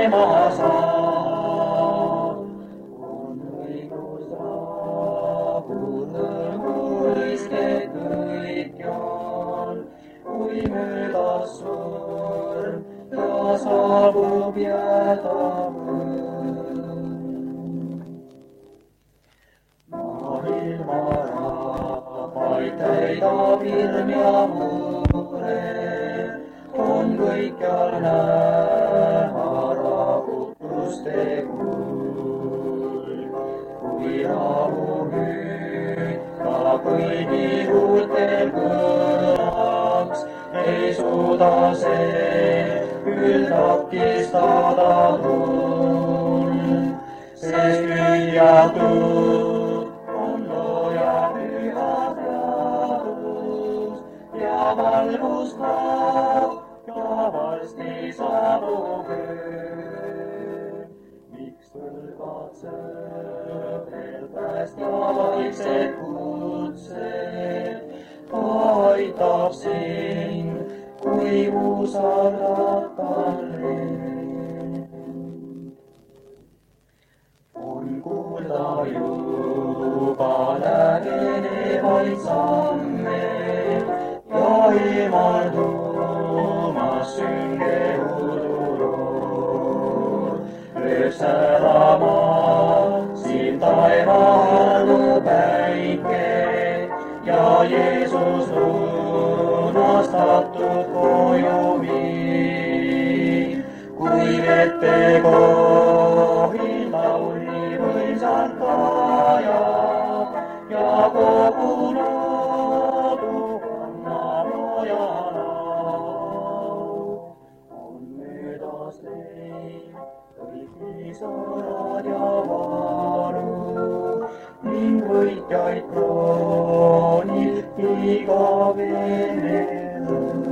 tema saab. On õigus rahu, rõõmuiske kõikjal, kui möödas surm ja saabub jäädavõrm. Maailma rahvaid täidab hirm ja mure, on kõikjal näha rahutuste kulg. Kui rahumüüd ka kõigi huultel kõlaks, ei suuda see küll takistada tuld, sest hüüatud on looja püha teadus ja valgus kaob ja varsti saabub öö. Miks tõrgatseb veel päästja vaiksed kutsed, aitab sind, kui usaldad talle. On kuulda juba lähenevaid samme ja ilmaldumas sünge uduroor. Lööb särama siin taevaarnu päike ja Jeesus lunastatud koju viib. Kui vette kohil lauli võimsalt kajab ja kogu loodu kannab looja laul. On möödas leib kõik niisarad ja valu ning võitjaid kroonib igavene õnn.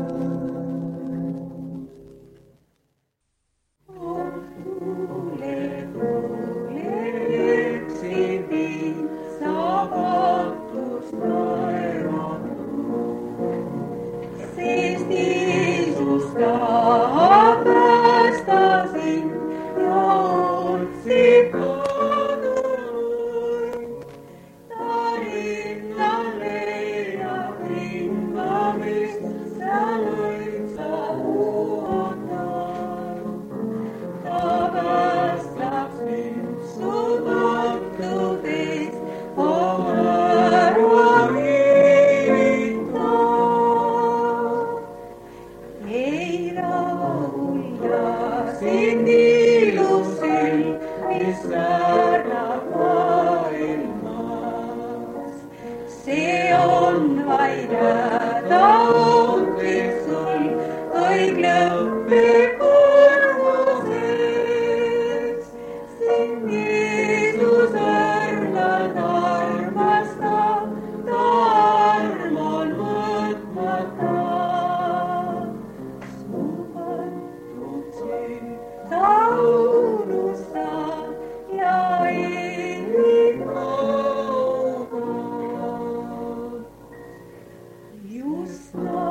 Just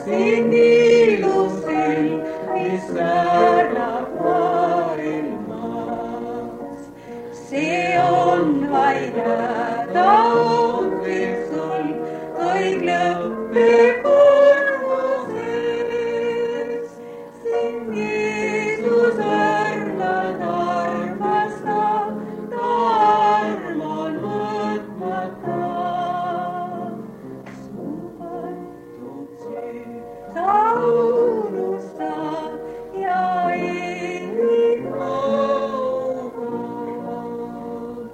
siin ilusil, mis väärab maailmas. See on vaid hädaohvir sul, kõik lõppeb kurvuses. Sind Jeesus armad armastab, ta arm on mõõtmata. Su võetud süü ta unustab ja eemib kaugab.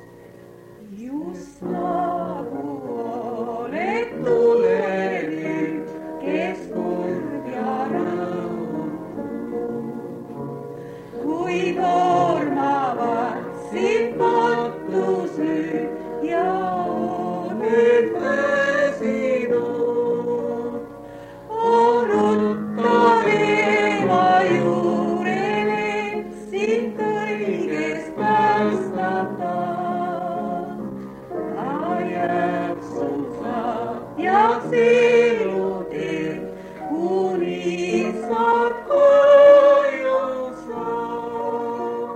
Just nagu oled tulenud, kes kurb ja rõõm. Kui koormavad sind matused ja oled väsinud, rutta Eeva juurele, sind kõigest päästab ta. Ta jääb sulsa jääks elutee, kuni saad koju saad.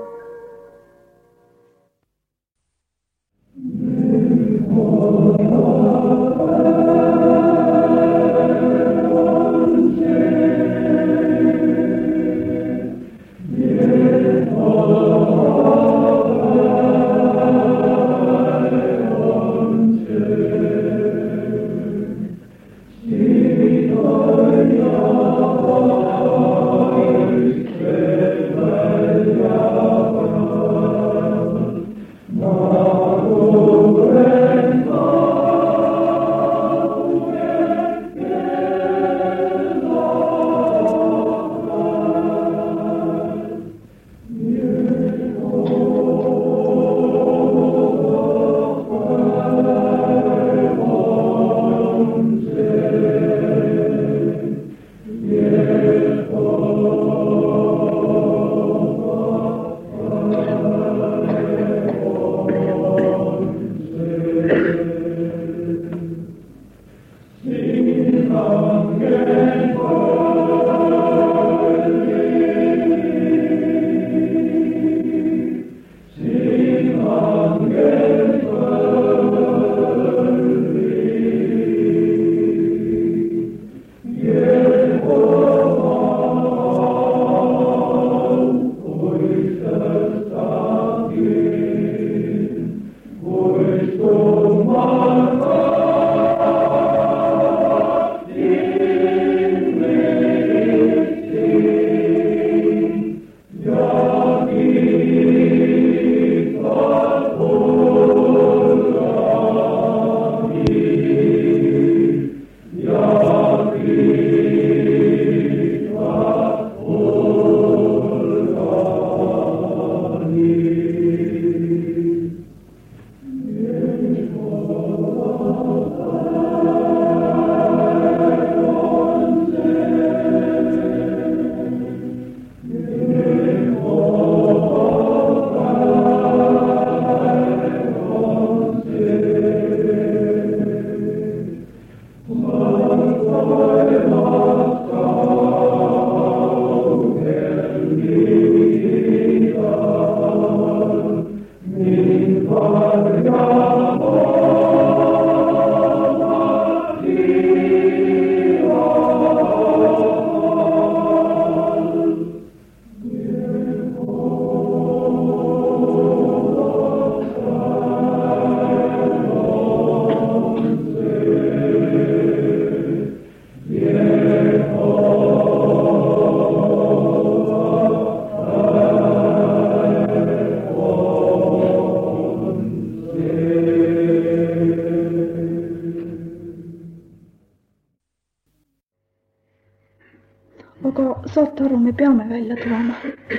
saate aru, me peame välja tulema.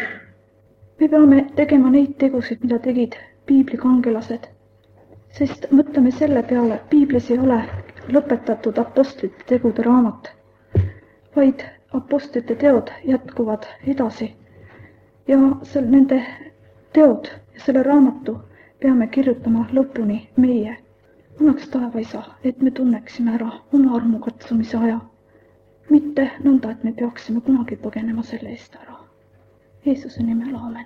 Me peame tegema neid tegusid, mida tegid piibli kangelased. Sest mõtleme selle peale, piiblis ei ole lõpetatud apostlite tegude raamat, vaid apostlite teod jätkuvad edasi. Ja nende teod ja selle raamatu peame kirjutama lõpuni meie. Annaks taevaisa, et me tunneksime ära oma armukatsumise aja mitte nõnda, et me peaksime kunagi põgenema selle eest ära. Jeesuse nimel, aamen.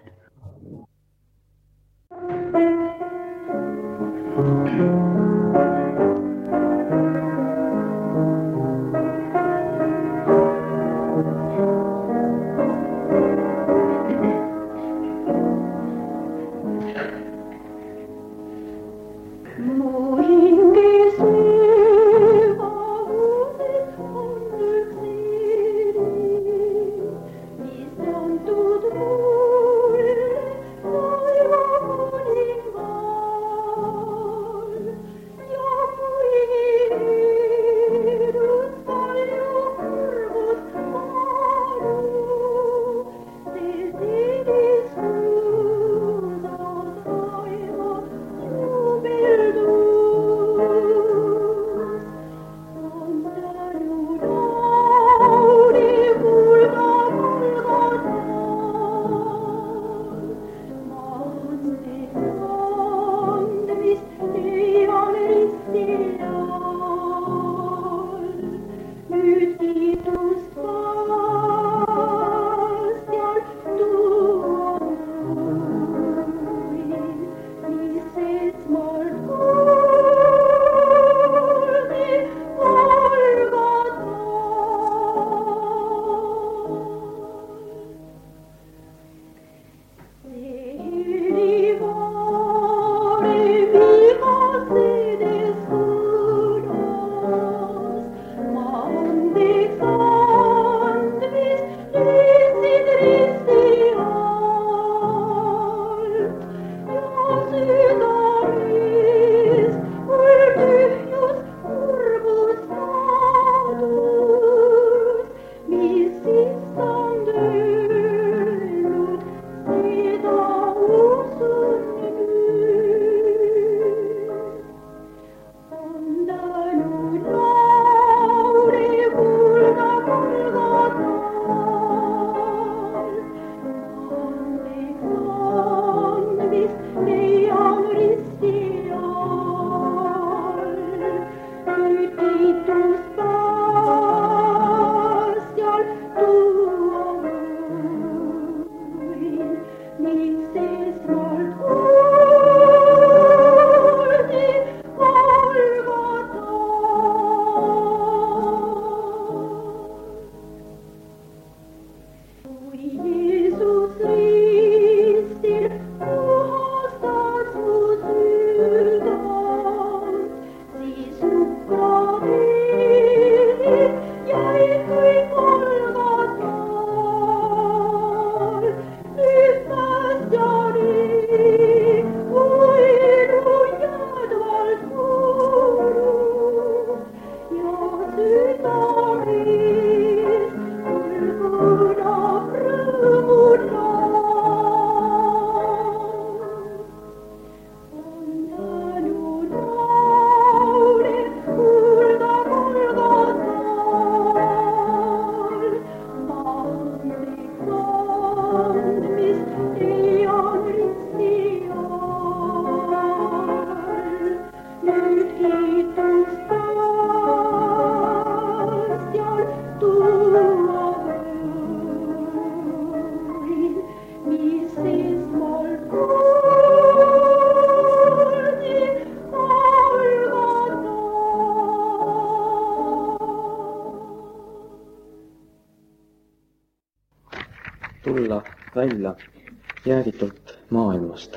Tulla välja jäägitult maailmast.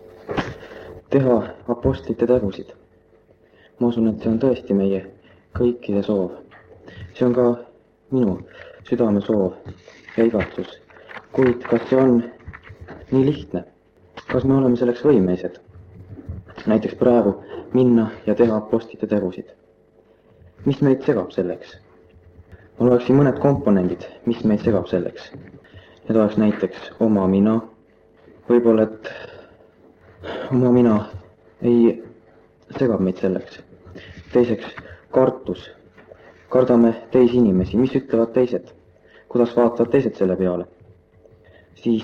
Teha apostlite tegusid. Ma usun, et see on tõesti meie kõikide soov. See on ka minu südame soov ja igatsus. Kuid kas see on nii lihtne? Kas me oleme selleks võimelised? Näiteks praegu minna ja teha apostlite tegusid. Mis meid segab selleks? Mul oleksin mõned komponendid, mis meid segab selleks. Need oleks näiteks oma mina. Võib-olla, et oma mina ei segab meid selleks. Teiseks, kartus. Kardame teisi inimesi. Mis ütlevad teised? Kuidas vaatavad teised selle peale? Siis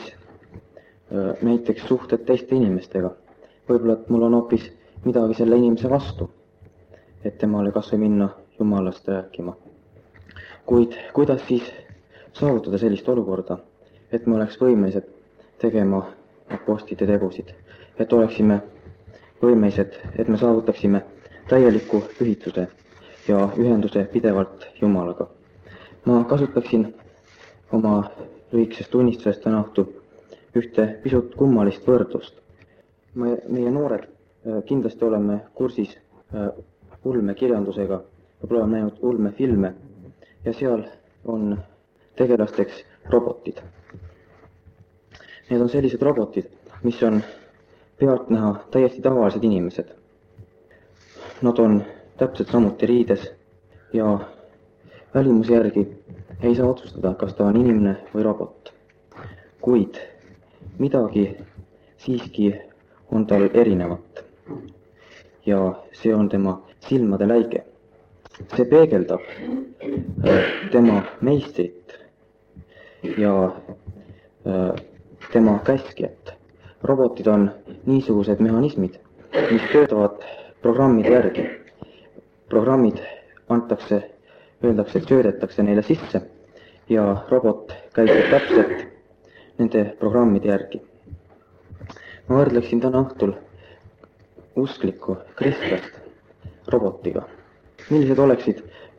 näiteks suhted teiste inimestega. Võib-olla, et mul on hoopis midagi selle inimese vastu, et temale kas või minna Jumalast rääkima. Kuid kuidas siis saavutada sellist olukorda, et me oleks võimelised tegema apostlite tegusid, et oleksime võimelised, et me saavutaksime täieliku pühitsuse ja ühenduse pidevalt Jumalaga. Ma kasutaksin oma lühikesest tunnistusest täna õhtul ühte pisut kummalist võrdlust. Meie noored kindlasti oleme kursis ulmekirjandusega, võib-olla oleme näinud ulmefilme ja seal on tegelasteks robotid. Need on sellised robotid, mis on pealtnäha täiesti tavalised inimesed. Nad on täpselt samuti riides ja välimuse järgi ei saa otsustada, kas ta on inimene või robot. Kuid midagi siiski on tal erinevat ja see on tema silmade läige. See peegeldab tema meistrit ja tema käskjat. Robotid on niisugused mehhanismid, mis töötavad programmide järgi. Programmid öeldakse, et söödetakse neile sisse ja robot käitub täpselt nende programmide järgi. Ma võrdleksin täna õhtul usklikku kristlast robotiga. Millised oleksid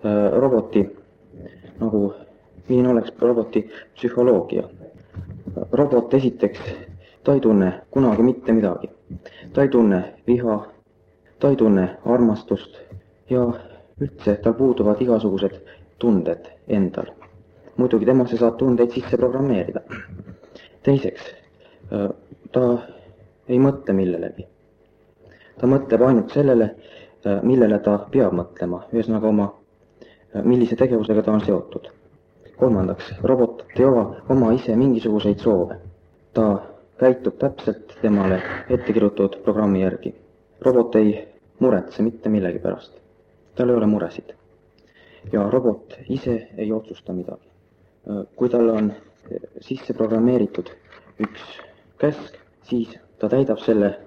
milline oleks roboti psühholoogia? Robot esiteks, ta ei tunne kunagi mitte midagi. Ta ei tunne viha, ta ei tunne armastust ja üldse tal puuduvad igasugused tunded endal. Muidugi temasse saab tundeid sisse programmeerida. Teiseks, ta ei mõtle millelegi. Ta mõtleb ainult sellele, millele ta peab mõtlema, ühesõnaga millise tegevusega ta on seotud. Kolmandaks, robot ei oma ise mingisuguseid soove. Ta käitub täpselt temale ettekirjutatud programmi järgi. Robot ei muretse mitte millegi pärast. Tal ei ole muresid. Ja robot ise ei otsusta midagi. Kui tal on sisse programmeeritud üks käsk, siis ta täidab selle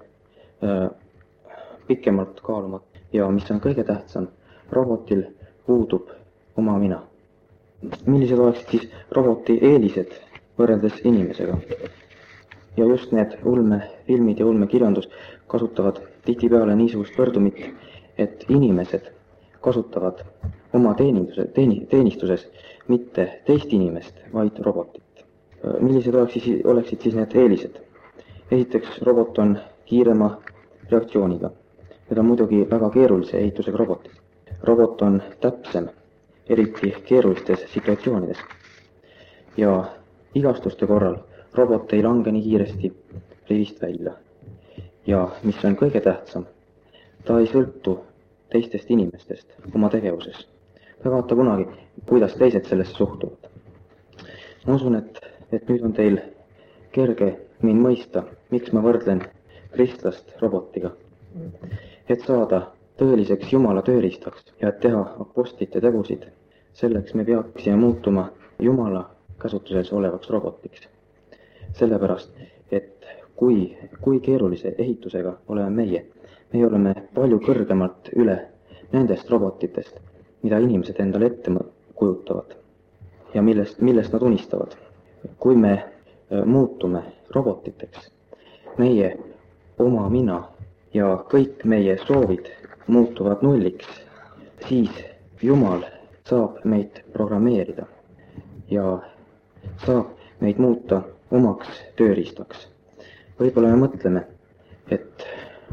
pikemalt kaalumat. Ja mis on kõige tähtsam, robotil puudub oma mina. Millised oleksid siis roboti eelised võrreldes inimesega? Ja just need ulmefilmid ja ulmekirjandus kasutavad tihtipeale niisugust võrdumit, et inimesed kasutavad oma teenistuses mitte teist inimest, vaid robotit. Millised oleksid siis need eelised? Esiteks, robot on kiirema reaktsiooniga. Need on muidugi väga keerulise ehitusega robotid. Robot on täpsem, eriti keerulistes situatsioonides. Ja igastuste korral robot ei lange nii kiiresti rivist välja. Ja mis on kõige tähtsam, ta ei sõltu teistest inimestest oma tegevuses. Ta ei vaata kunagi, kuidas teised sellesse suhtuvad. Ma usun, et nüüd on teil kerge mind mõista, miks ma võrdlen kristlast robotiga. Et saada tõeliseks Jumala tööriistaks ja et teha apostlite tegusid, selleks me peaksime muutuma Jumala käsutuses olevaks robotiks. Sellepärast, et kui keerulise ehitusega oleme meie oleme palju kõrgemalt üle nendest robotitest, mida inimesed endale ette kujutavad ja millest nad unistavad. Kui me muutume robotiteks, meie oma mina ja kõik meie soovid muutuvad nulliks, siis Jumal saab meid programmeerida ja saab meid muuta omaks tööriistaks. Võib-olla me mõtleme, et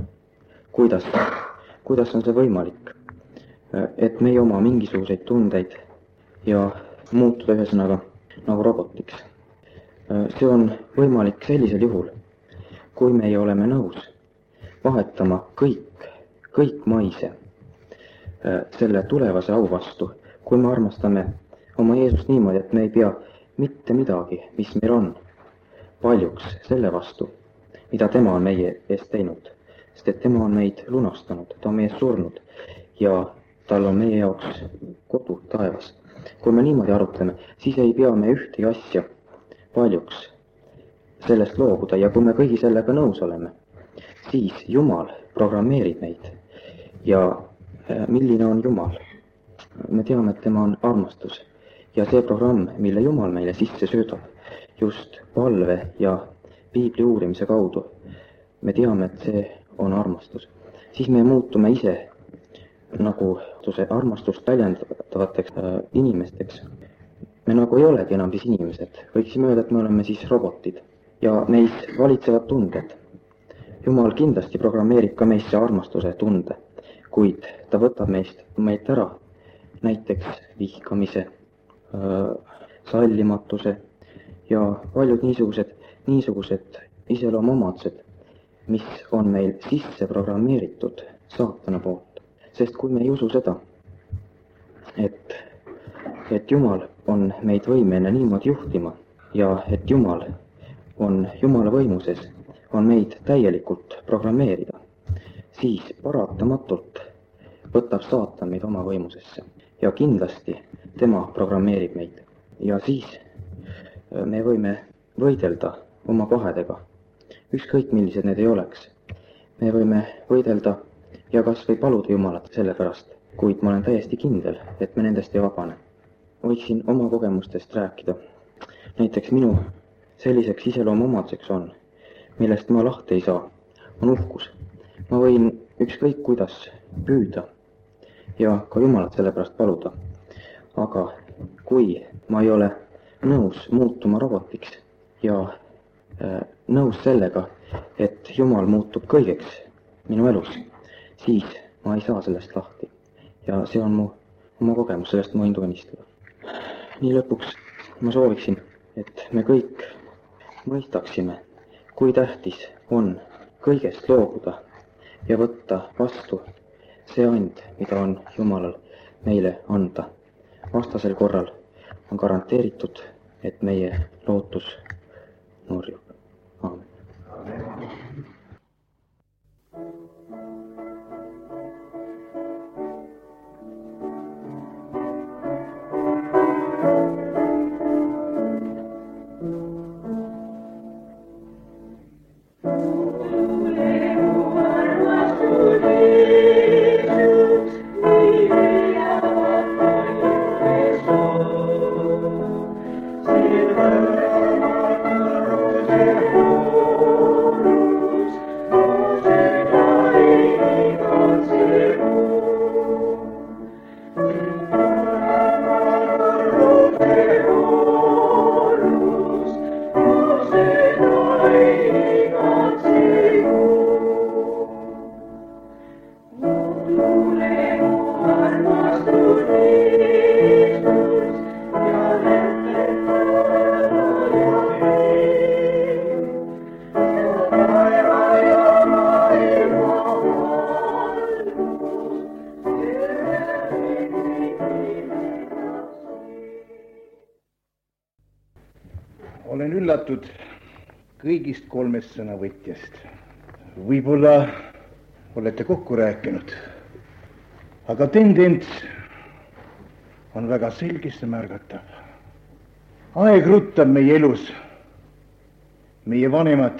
kuidas on see võimalik, et me ei oma mingisuguseid tundeid ja muutuda ühesõnaga nagu robotiks. See on võimalik sellisel juhul, kui meie oleme nõus vahetama kõik maise selle tulevase au vastu, kui me armastame oma Jeesust niimoodi, et me ei pea mitte midagi, mis meil on, paljuks selle vastu, mida tema on meie eest teinud, sest et tema on meid lunastanud, ta on meie surnud ja tal on meie jaoks kodu taevas. Kui me niimoodi arutleme, siis ei pea me ühtegi asja paljuks sellest loobuda ja kui me kõigi sellega nõus oleme, siis Jumal programmeerib meid. Ja milline on Jumal? Me teame, et tema on armastus Ja see programm, mille Jumal meile sisse söödab, just palve ja piibli uurimise kaudu, me teame, et see on armastus. Siis me muutume ise nagu armastust väljendatavateks inimesteks. Me nagu ei olegi enam siis inimesed. Võiksime öelda, et me oleme siis robotid ja meis valitsevad tunded. Jumal kindlasti programmeerib ka meisse armastuse tunde, kuid ta võtab meilt ära näiteks vihkamise, sallimatuse ja paljud niisugused iseloomuomadused, mis on meil sisse programmeeritud saatana poolt. Sest kui me ei usu seda, et Jumal on meid võimeline niimoodi juhtima ja et Jumal on Jumala võimuses, on meid täielikult programmeerida, siis paratamatult võtab saatan meid oma võimusesse ja kindlasti tema programmeerib meid. Ja siis me võime võidelda oma pahedega, ükskõik millised need ei oleks. Me võime võidelda ja kas või paluda Jumalat selle pärast, kuid ma olen täiesti kindel, et me nendest ei vabane. Võiksin oma kogemustest rääkida. Näiteks minu selliseks iseloomuomaduseks on, millest ma lahti ei saa, on uhkus. Ma võin ükskõik kuidas püüda ja ka Jumalat selle pärast paluda. Aga kui ma ei ole nõus muutuma robotiks ja nõus sellega, et Jumal muutub kõigeks minu elus, siis ma ei saa sellest lahti. Ja see on mu oma kogemus, sellest ma võin tunnistada. Nii lõpuks ma sooviksin, et me kõik mõistaksime, kui tähtis on kõigest loobuda ja võtta vastu see and, mida on Jumalal meile anda. Vastasel korral on garanteeritud, et meie lootus nurjub. Aamen. Olen üllatud kõigist kolmest sõnavõtjast. Võib-olla olete kokku rääkinud, aga tendents on väga selgesti märgatav. Aeg ruttab meie elus. Meie vanemad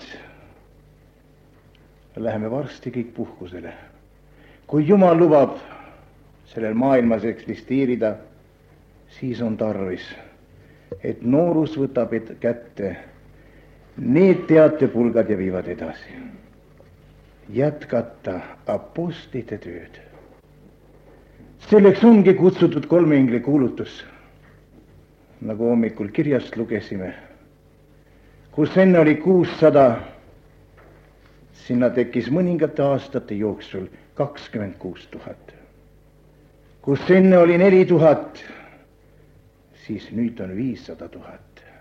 läheme varsti kõik puhkusele. Kui Jumal lubab sellel maailmas eksisteerida, siis on tarvis, et noorus võtab kätte need teatepulgad ja viivad edasi. Jätkata apostlite tööd. Selleks ongi kutsutud 3 engli kuulutus, nagu hommikul kirjast lugesime, kus enne oli 600, sinna tekkis mõningate aastate jooksul 26 000. Kus enne oli 4000, siis nüüd on 500 000.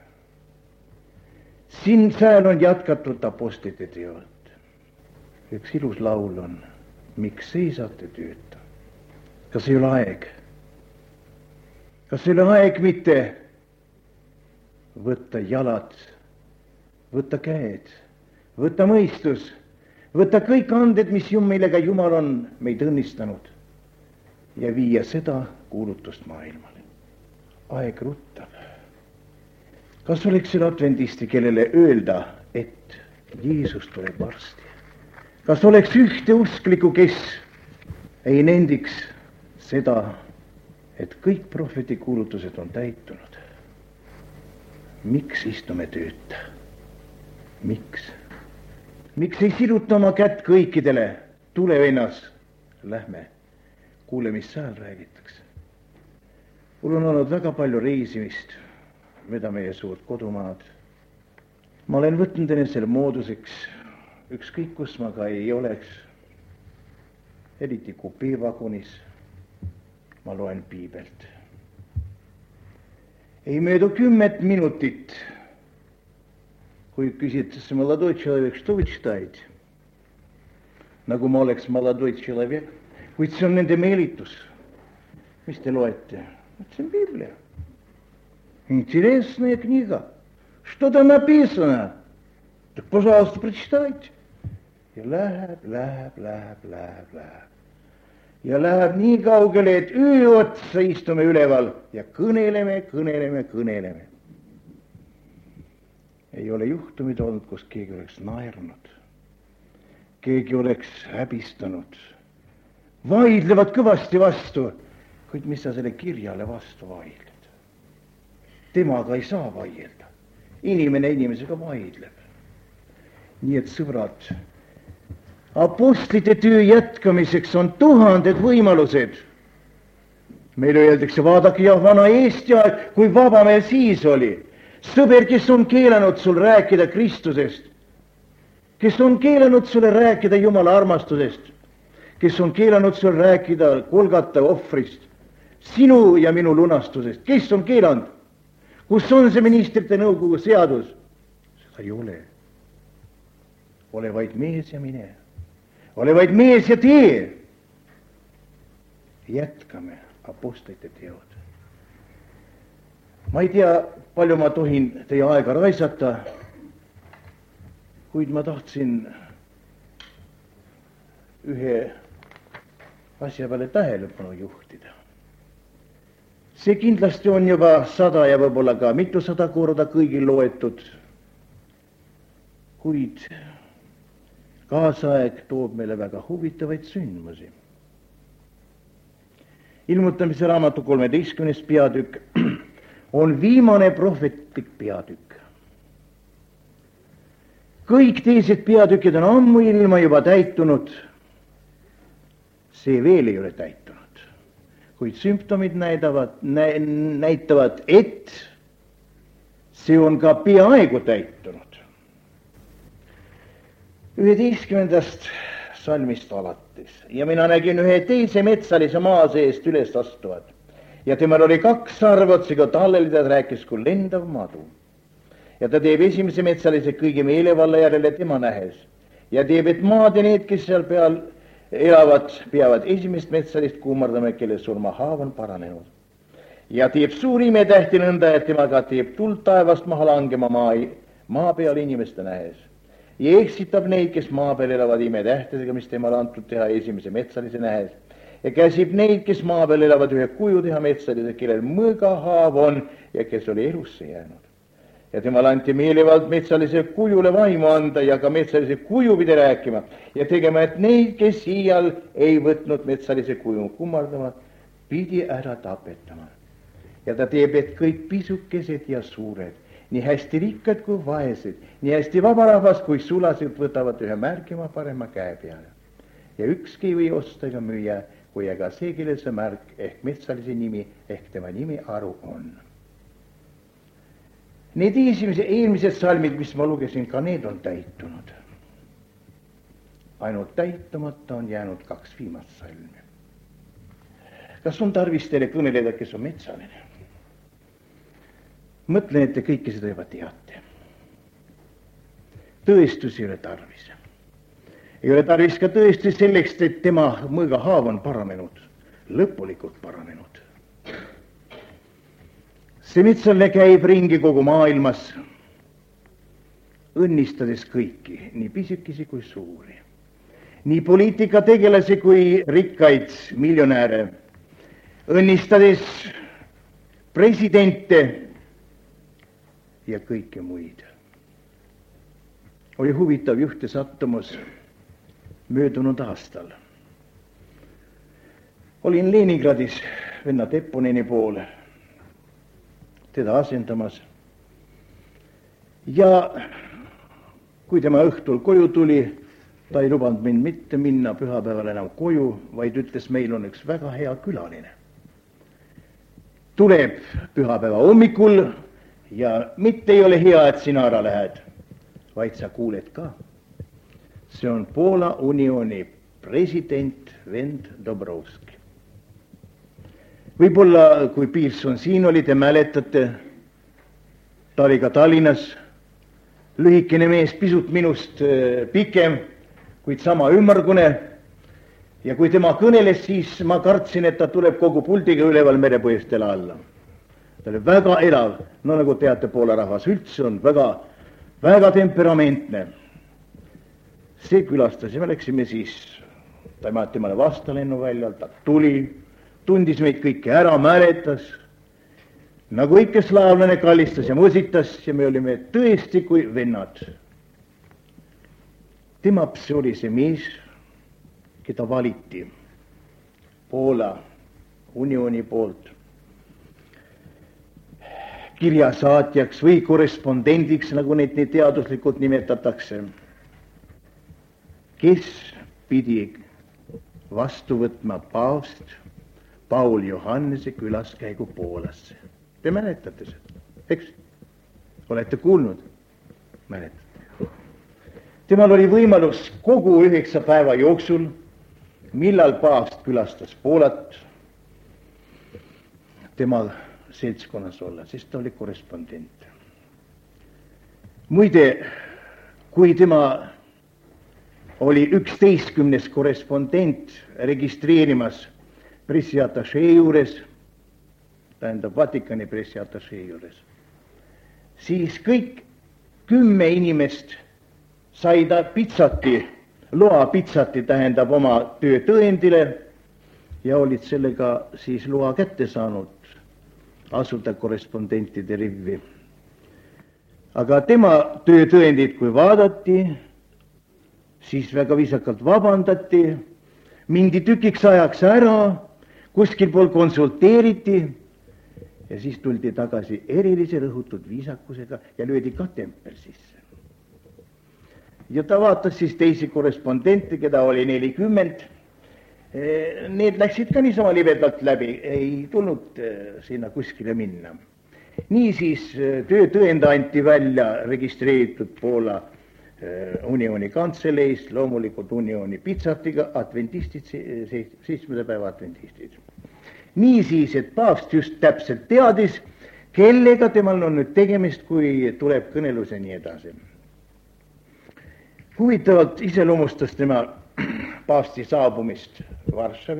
Siin sääl on jätkatult apostlite teod. Üks ilus laul on, miks seisate tööta? Kas ei ole aeg? Kas ei ole aeg mitte võtta jalad, võtta käed, võtta mõistus, võtta kõik anded, mis meile ka Jumal on meid õnnistanud ja viia seda kuulutust maailmale. Aeg ruttab. Kas oleks selle adventisti, kellele öelda, et Jeesus tuleb varsti? Kas oleks ühte usklikku, kes ei nendiks seda, et kõik prohveti kuulutused on täitunud. Miks istume tööta? Miks? Miks ei siruta oma kätt kõikidele? Tule vennas, lähme, kuule, mis seal räägitakse. Mul on olnud väga palju reisimist mööda meie suurt kodumaad. Ma olen võtnud enesele mooduseks, ükskõik kus ma ka ei oleks, eriti kupeevagunis, ma loen piibelt. Ei möödu 10 minutit, kui küsitakse молодой человек, что вы читаете? Nagu ma oleks молодой человек, kuid see on nende meelitus. Mis te loete? See on Biblia. Интересная книга. Что там написано? Так, пожалуйста, прочитайте. Ja läheb. Ja läheb nii kaugele, et öö otsa istume üleval ja kõneleme. Ei ole juhtumid olnud, kus keegi oleks naernud. Keegi oleks häbistanud. Vaidlevad kõvasti vastu, kuid mis sa selle kirjale vastu vaidled? Temaga ei saa vaielda. Inimene inimesega vaidleb. Nii et sõbrad, apostlite töö jätkamiseks on tuhanded võimalused. Meile öeldakse, vaadake jah, vana Eesti aeg, kui vaba meil siis oli. Sõber, kes on keelanud sul rääkida Kristusest, kes on keelanud sulle rääkida Jumala armastusest, kes on keelanud sul rääkida Golgata ohvrist, sinu ja minu lunastusest, kes on keelanud? Kus on see ministrite nõukogu seadus? Seda ei ole. Ole vaid mees ja mine. Ole vaid mees ja tee. Jätkame apostlite teod. Ma ei tea, palju ma tohin teie aega raisata, kuid ma tahtsin ühe asja peale tähelepanu juhtida. See kindlasti on juba 100 ja võib-olla ka mitusada korda kõigil loetud, kuid kaasaeg toob meile väga huvitavaid sündmusi. Ilmutamise raamatu 13. peatükk on viimane prohvetlik peatükk. Kõik teised peatükid on ammu ilma juba täitunud. See veel ei ole täitunud. Kuid sümptomid näitavad, et see on ka peaaegu täitunud. 11. salmist alates. Ja mina nägin ühe teise metsalise maa seest üles astuvad. Ja temal oli 2 sarvotsiga tallelidad, rääkis kui lendav madu. Ja ta teeb esimese metsalise kõigi meelevalla järele tema nähes. Ja teeb, et maad ja need, kes seal peal elavad, peavad esimest metsalist kuumardama, kelle surmahaav on paranenud. Ja teeb suur imetähti nõnda, et temaga teeb tuld taevast maha langema maa peal inimeste nähes. Ja eksitab neid, kes maa peal elavad imetähtedega, mis temale antud teha esimese metsalise nähes. Ja käsib neid, kes maa peal elavad ühe kuju teha metsalise, kellel mõõgahaav on ja kes oli elusse jäänud. Ja temal anti meelevald metsalise kujule vaimu anda ja ka metsalise kuju pidi rääkima ja tegema, et neid, kes iial ei võtnud metsalise kuju kummardama, pidi ära tapetama. Ja ta teeb, et kõik pisukesed ja suured, nii hästi rikkad kui vaesed, nii hästi vabarahvas kui sulased võtavad ühe märgima parema käe peale. Ja ükski ei või osta ega müüa, kui ega see, kellel see märk ehk metsalise nimi ehk tema nimi aru on. Need eelmised salmid, mis ma lugesin, ka need on täitunud. Ainult täitumata on jäänud 2 viimast salmi. Kas on tarvis teile kõneleda, kes on metsaline? Mõtlen, et te kõike seda juba teate. Tõestus ei ole tarvis. Ei ole tarvis ka tõestus selleks, et tema mõõgahaav on paranenud, lõpulikult paranenud. See metsaline käib ringi kogu maailmas, õnnistades kõiki, nii pisikesi kui suuri, nii poliitikategelasi kui rikkaid miljonääre, õnnistades presidente ja kõike muid. Oli huvitav juhte sattumus möödunud aastal. olin Leningradis venna Tepponeni poole teda asendamas. Ja kui tema õhtul koju tuli, ta ei lubanud mind mitte minna pühapäeval enam koju, vaid ütles, meil on üks väga hea külaline. Tuleb pühapäeva hommikul ja mitte ei ole hea, et sina ära lähed, vaid sa kuuled ka. See on Poola Unioni president vend Dobrovski. Võib-olla, kui Pearson siin oli, te mäletate, ta oli ka Tallinnas, lühikene mees, pisut minust pikem, kuid sama ümmargune. Ja kui tema kõneles, siis ma kartsin, et ta tuleb kogu puldiga üleval merepõhjustele alla. Ta oli väga elav, no nagu teate, Poola rahvas üldse on väga temperamentne. See külastasime, läksime siis, ta maati meile vasta lennuväljal, ta tuli, tundis meid kõike ära, mäletas, nagu ikka slaavlane kallistas ja musitas ja me olime tõesti kui vennad. Temaks oli see mees, keda valiti Poola Unioni poolt kirjasaatjaks või korrespondendiks, nagu neid nii teaduslikult nimetatakse, kes pidi vastu võtma paavst Paul Johannese külaskäigu Poolasse. Te mäletate seda, eks? Olete kuulnud? Mäletate. Temal oli võimalus kogu 9 päeva jooksul, millal paavst külastas Poolat, tema seltskonnas olla, sest ta oli korrespondent. Muide, kui tema oli 11. korrespondent registreerimas pressiatašee juures, tähendab Vatikani pressiatašee juures, siis kõik 10 inimest sai ta loa pitsati, tähendab oma töötõendile ja olid sellega siis loa kätte saanud asuda korrespondentide rivvi. Aga tema töötõendid, kui vaadati, siis väga viisakalt vabandati, mindi tükiks ajaks ära, kuskil pool konsulteeriti ja siis tuldi tagasi erilise rõhutud viisakusega ja löödi ka tempel sisse. Ja ta vaatas siis teisi korrespondente, keda oli 40. Need läksid ka niisama libedalt läbi, ei tulnud sinna kuskile minna. Niisiis töötõend anti välja registreeritud Poola Unioni kantseleis, loomulikult Unioni pitsatiga, adventistid, 7. päeva adventistid. Niisiis, et paavst just täpselt teadis, kellega temal on nüüd tegemist, kui tuleb kõnelus ja nii edasi. Huvitavalt iseloomustas tema paavsti saabumist Varssavi.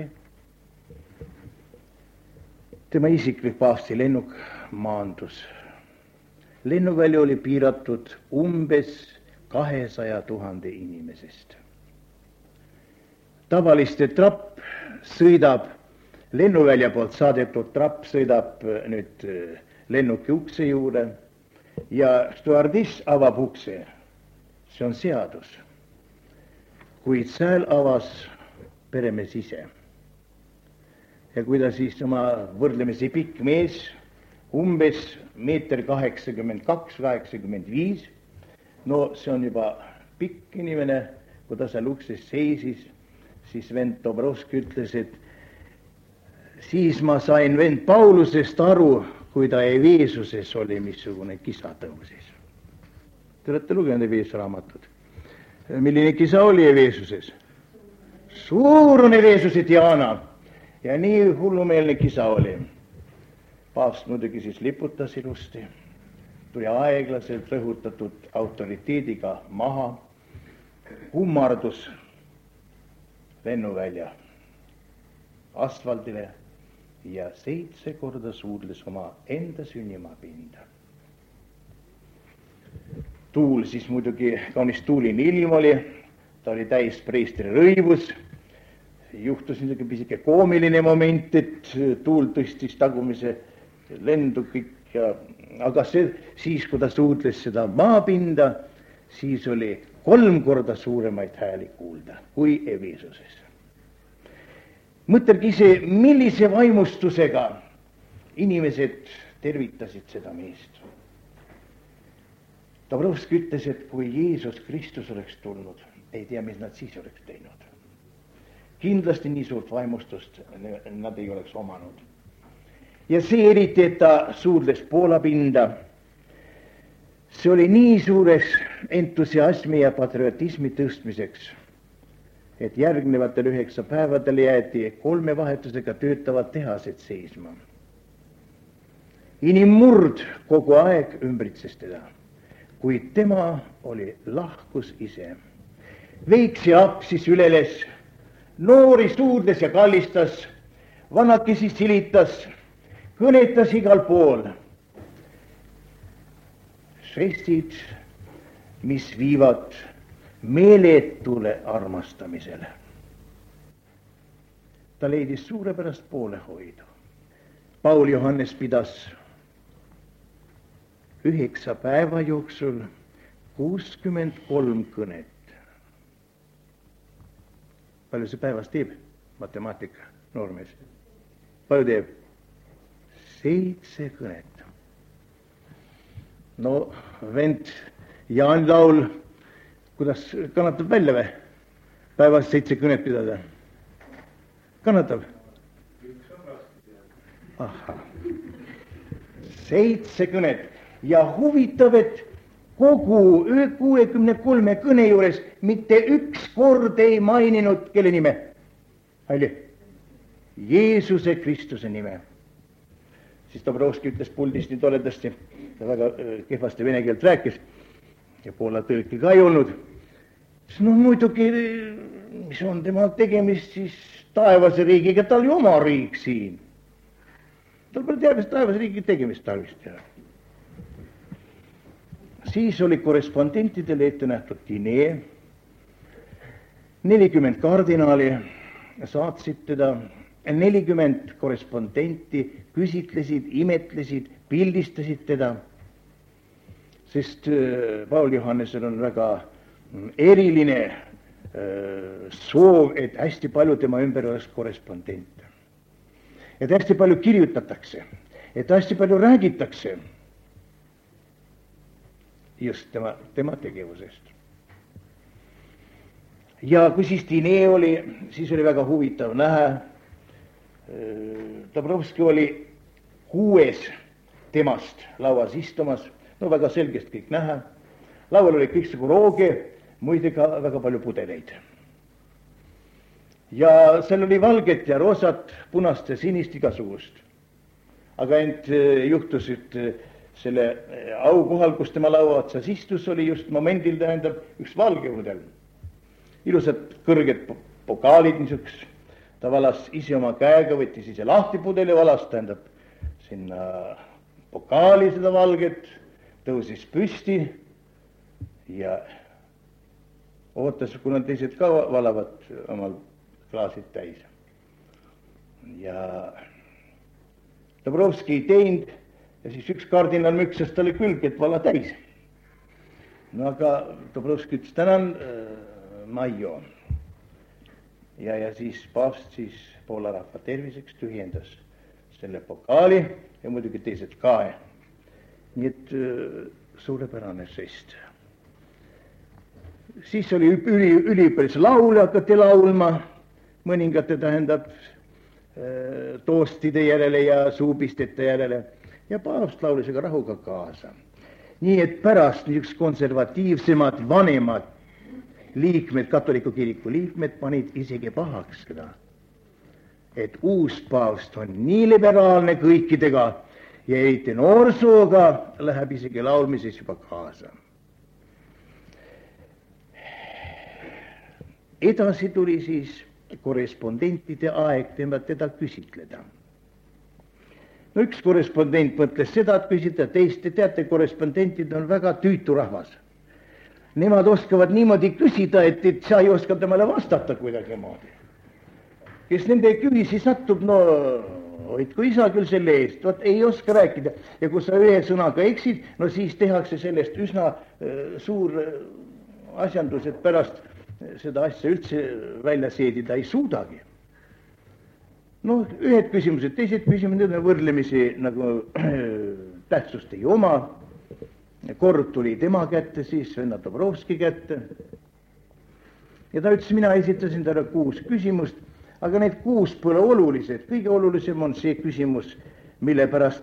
Tema isiklik paavsti lennuk maandus. Lennuväli oli piiratud umbes 200 000 inimesest. Tavaliste trapp sõidab, lennuvälja poolt saadetud trapp sõidab nüüd lennuki ukse juurde ja stjuardiss avab ukse. See on seadus. Kuid seal avas peremees ise. Ja kui ta siis oma võrdlemisi pikk mees, umbes 1,82 m, 85, no see on juba pikk inimene, kui ta seal ukses seisis, siis vend Dobrovski ütles, et siis ma sain vend Paulusest aru, kui ta Efesuses oli, missugune kisa tõusis. Te olete lugenud Efesuse raamatut. Milline kisa oli Efesuses? Suur on Efesuse Diana ja nii hullumeelne kisa oli. Paavst muidugi siis liputas ilusti, tuli aeglaselt rõhutatud autoriteediga maha, kummardus lennuvälja asfaldile ja 7 korda suudles oma enda sünnimapinda. Tuul siis muidugi, kaunis tuuline ilm oli, ta oli täis preestri rõivus, juhtus niisugune pisike koomiline moment, et tuul tõstis tagumise lendu kõik ja, aga siis, kui ta suudles seda maapinda, siis oli 3 korda suuremaid hääli kuulda kui Efesuses. mõtelge ise, millise vaimustusega inimesed tervitasid seda meest. Dabrowski ütles, et kui Jeesus Kristus oleks tulnud, ei tea, mis nad siis oleks teinud. Kindlasti nii suurt vaimustust nad ei oleks omanud. Ja see eriti, et ta suudles Poola pinda, see oli nii suures entusiasmi ja patriotismi tõstmiseks, et järgnevatel 9 päevadel jäeti 3 vahetusega töötavad tehased seisma. Inimmurd kogu aeg ümbritses teda, kuid tema oli lahkus ise. Veiksi apsis üleles, noori suudles ja kallistas, vanakesi silitas, kõnetas igal pool. Žestid, mis viivad meeletule armastamisele. Ta leidis suurepärast poolehoidu. Paul Johannes pidas 9 päeva jooksul 63 kõnet. Palju see päevas teeb? Matemaatika, noormees. Palju teeb? 7 kõnet. No, vend Jaan Laul, kuidas kannatab välja või? Päevas 7 kõnet pidada. Kannatab? Ahah. 7 kõnet. Ja huvitav, et kogu 63 kõne juures mitte üks kord ei maininud, kelle nime? Oli Jeesuse Kristuse nime. Siis Dabrowski ütles puldist nii toredasti, ta väga kehvasti vene keelt rääkis ja Poola tõlki ka ei olnud. No muidugi, mis on temal tegemist siis taevase riigiga, tal ju oma riik siin. Tal pole teadmist taevase riigi tegemist tarvist teha. Siis oli korrespondentidele ette nähtud dinee, 40 kardinaali saatsid teda, 40 korrespondenti küsitlesid, imetlesid, pildistasid teda, sest Paul Johannesel on väga eriline soov, et hästi palju tema ümber oleks korrespondente. Et hästi palju kirjutatakse, et hästi palju räägitakse just tema tegevusest. Ja kui siis dinee oli, siis oli väga huvitav näha. Dabrowski oli 6 temast lauas istumas, no väga selgest kõik näha. Laual oli kõiksugu rooge, muide ka väga palju pudeleid. Ja seal oli valget ja roosat, punast ja sinist igasugust. Aga ent juhtus, et selle aukohal, kus tema laua otsas istus, oli just momendil tähendab üks valge pudel. Ilusad kõrged pokaalid niisuks. Ta valas ise oma käega, võttis ise lahti pudeli, valas tähendab sinna pokaali seda valget, tõusis püsti ja ootas, kuna teised ka valavad omal klaasid täis. Ja Dabrowski ei teinud ja siis üks kardinal müksas talle külge, et vala täis. No aga Dabrowski ütles, tänan, ma ei joo. Ja siis paavst siis Poola rahva terviseks tühjendas selle pokaali ja muidugi teised ka. Nii et suurepärane žest. Siis oli ülipäris laul, hakati laulma mõningate tähendab toostide järele ja suupistete järele ja paavst laulis aga rahuga kaasa. Nii et pärast niisugused konservatiivsemad, vanemad liikmed, katoliku kiriku liikmed panid isegi pahaks seda, et uus paavst on nii liberaalne kõikidega ja eriti noorsooga läheb isegi laulmises juba kaasa. Edasi tuli siis korrespondentide aeg teda küsitleda. No üks korrespondent mõtles seda, et küsida teist, te teate, korrespondentid on väga tüütu rahvas. Nemad oskavad niimoodi küsida, et sa ei oska temale vastata kuidagi moodi. Kes nende küsisi satub, no hoidku isa küll selle eest, vaat ei oska rääkida. Ja kui sa ühe sõnaga eksid, no siis tehakse sellest üsna suur asjandus, et pärast seda asja üldse välja seedida ei suudagi. noh, ühed küsimused, teised küsimused, need on võrdlemisi nagu tähtsust ei oma. Kord tuli tema kätte, siis Venna Dobrovski kätte. Ja ta ütles, mina esitasin talle 6 küsimust, aga need 6 pole olulised. Kõige olulisem on see küsimus, mille pärast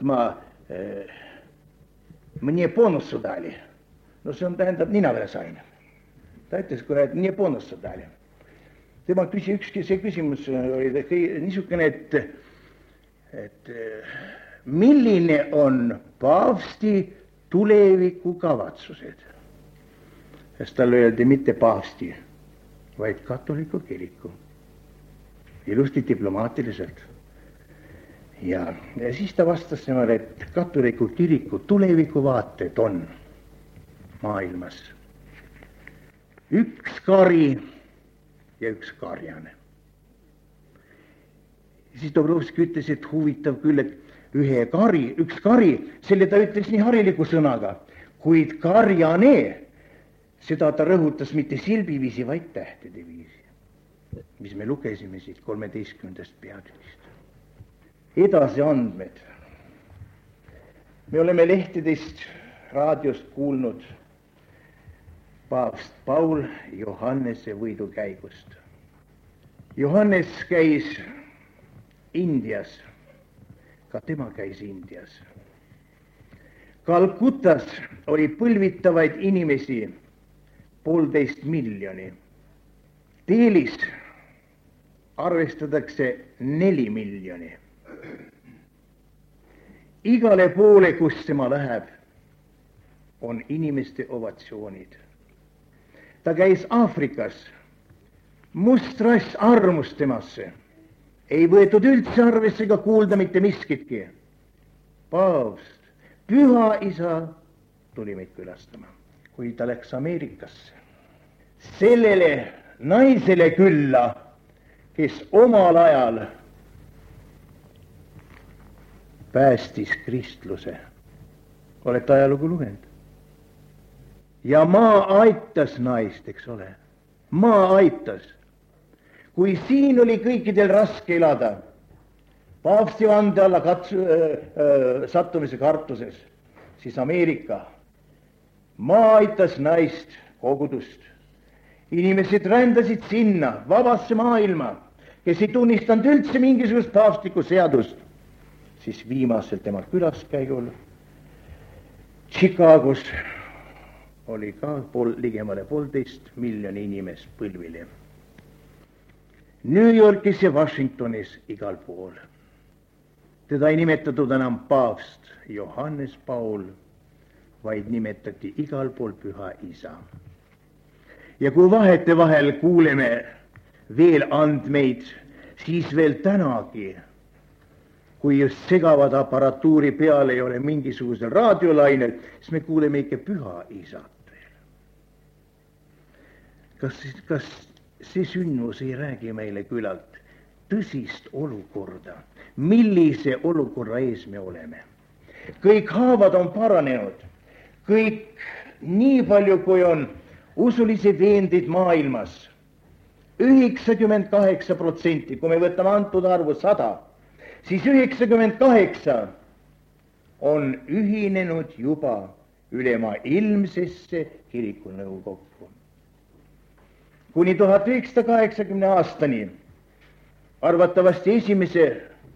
мне бонусу dali. No see on tähendab, nina veel sain. Ta ütles kohe, et мне бонусу dali. Tema ükski see küsimus oli niisugune, et milline on paavsti tuleviku kavatsused. Sest talle öeldi mitte paavsti, vaid katoliku kiriku. Ilusti diplomaatiliselt. Ja siis ta vastas semale, et katoliku kiriku tulevikuvaated on maailmas üks kari ja üks karjane. Siis Dobrovski ütles, et huvitav küll, et üks kari, selle ta ütles nii hariliku sõnaga, kuid karjane, seda ta rõhutas mitte silbiviisi, vaid tähtede viisi, mis me lugesime siit 13. peatükist. Edasi andmed. Me oleme lehtedest, raadiost kuulnud paavst Paul Johannese võidukäigust. Johannes käis Indias, ka tema käis Indias. Kalkutas oli põlvitavaid inimesi 1,5 miljoni. Deelis arvestatakse 4 miljoni. Igale poole, kus tema läheb, on inimeste ovatsioonid. Ta käis Aafrikas, must rass armus temasse. Ei võetud üldse arvesse ega kuulda mitte miskitki. Paavst, püha isa tuli meid külastama, kui ta läks Ameerikasse. Sellele naisele külla, kes omal ajal päästis kristluse. Olete ajalugu lugenud? Ja maa aitas naist, eks ole. Maa aitas. Kui siin oli kõikidel raske elada, paavsti vande alla sattumise kartuses, siis Ameerika. Maa aitas naist, kogudust. Inimesed rändasid sinna, vabasse maailma, kes ei tunnistanud üldse mingisugust paavstlikku seadust. Siis viimasel tema külaskäigul Chicagos oli ka ligemale 1,5 miljoni inimest põlvili. New Yorkis ja Washingtonis igal pool. Teda ei nimetatud enam paavst Johannes Paul, vaid nimetati igal pool püha isa. Ja kui vahetevahel kuuleme veel andmeid, siis veel tänagi, kui just segavad aparatuuri peal ei ole mingisugusel raadiolainel, siis me kuuleme ikka püha isat veel. Kas see sündmus ei räägi meile küllalt tõsist olukorda, millise olukorra ees me oleme? Kõik haavad on paranenud, kõik nii palju, kui on usulisi veendid maailmas, 98%, kui me võtame antud arvu 100, siis 98 on ühinenud juba ülemaailmsesse kirikunõukokku. Kuni 1980 aastani, arvatavasti esimese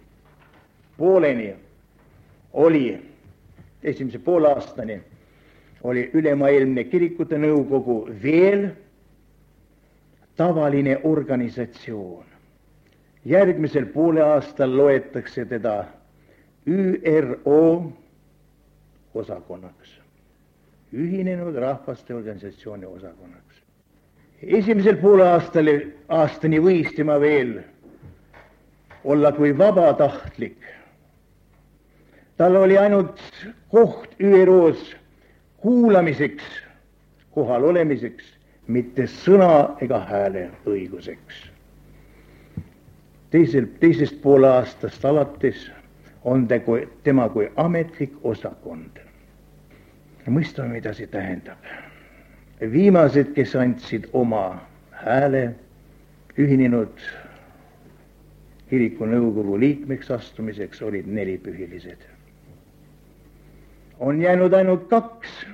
poolaastani oli ülemaailmne kirikute nõukogu veel tavaline organisatsioon. Järgmisel poole aastal loetakse teda ÜRO osakonnaks, ühinenud rahvaste organisatsiooni osakonnaks. Esimesel poole aastani võis tema veel olla kui vabatahtlik. Tal oli ainult koht ÜRO-s kuulamiseks, kohal olemiseks, mitte sõna ega hääle õiguseks. Teisest poole aastast alates on tema kui ametlik osakond. Mõistame, mida see tähendab. Viimased, kes andsid oma hääle, ühinenud kiriku nõukogu liikmeks astumiseks olid 4 pühilised. On jäänud ainult 2,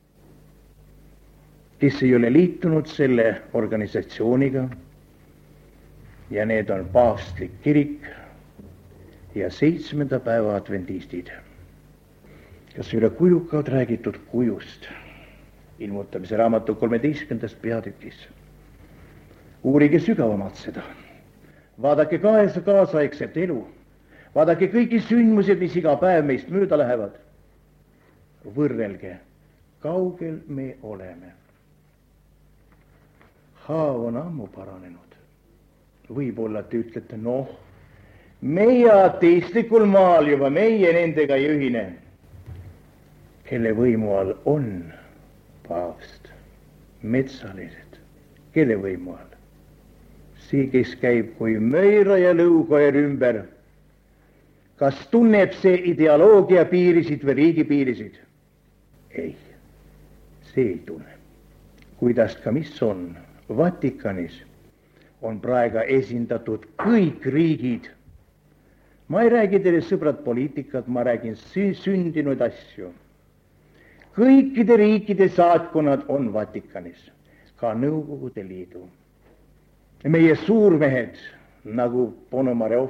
kes ei ole liitunud selle organisatsiooniga, ja need on paavstlik kirik ja 7. päeva adventistid. Kas ei ole kujukad räägitud kujust ilmutamise raamatu 13. peatükis? Uurige sügavamalt seda. Vaadake kaasaegset elu. Vaadake kõiki sündmused, mis iga päev meist mööda lähevad. Võrrelge, kaugel me oleme. Haav on ammu paranenud. Võib-olla te ütlete, meie ateistlikul maal juba, meie nendega ei ühine. Kelle võimu all on paavst? Metsalised. Kelle võimu all? See, kes käib kui möira ja lõukoer ümber. Kas tunneb see ideoloogia piirisid või riigi piirisid? Ei, see ei tunne. Kuidas ka mis on? Vatikanis on praegu esindatud kõik riigid. Ma ei räägi teile, sõbrad, poliitikat, ma räägin sündinud asju. Kõikide riikide saatkonnad on Vatikanis, ka Nõukogude Liidu. Meie suurmehed nagu Ponomarjov,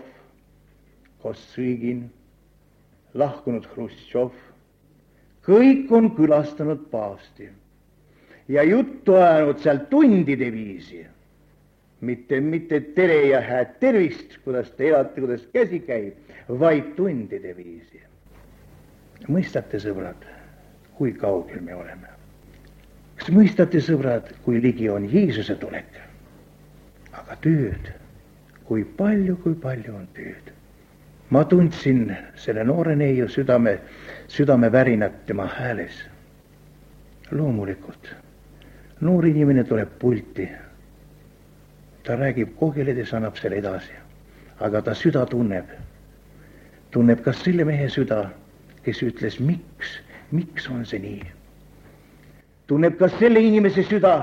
Kosygin, lahkunud Hruštšov, kõik on külastanud paavsti ja juttu ajanud seal tundide viisi. Mitte tere ja hääd tervist, kuidas te elate, kuidas käsi käib, vaid tundide viisi. Mõistate, sõbrad, kui kaugel me oleme? Kas mõistate, sõbrad, kui ligi on Jeesuse tulek? Aga tööd, kui palju on tööd. Ma tundsin selle noore neiu südame värinat tema hääles. Loomulikult, noor inimene tuleb pulti. Ta räägib kogeledes, annab selle edasi. Aga ta süda tunneb. Tunneb ka selle mehe süda, kes ütles, miks on see nii. Tunneb ka selle inimese süda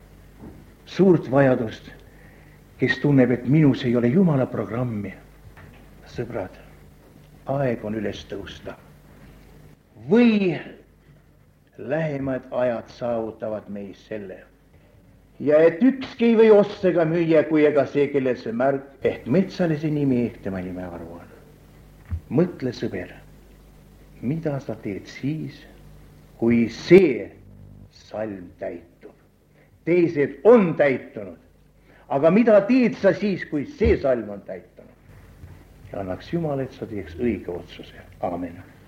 suurt vajadust, kes tunneb, et minus ei ole Jumala programmi. Sõbrad, aeg on üles tõusta. Või lähemad ajad saavutavad meis selle. Ja et ükski ei või osta ega müüa, kui ega see, kellel see märk ehk metsalise nimi ehk tema nime arvu on. Mõtle, sõber, mida sa teed siis, kui see salm täitub. Teised on täitunud. Aga mida teed sa siis, kui see salm on täitunud? Ja annaks Jumal, et sa teeks õige otsuse. Aamen.